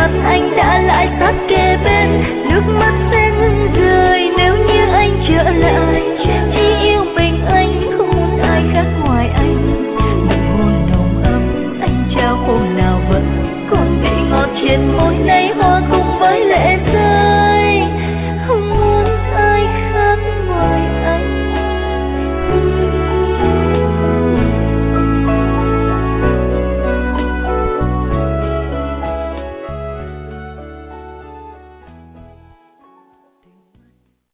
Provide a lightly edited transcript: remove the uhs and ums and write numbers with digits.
mặt anh đã lại sát kề bên, nước mắt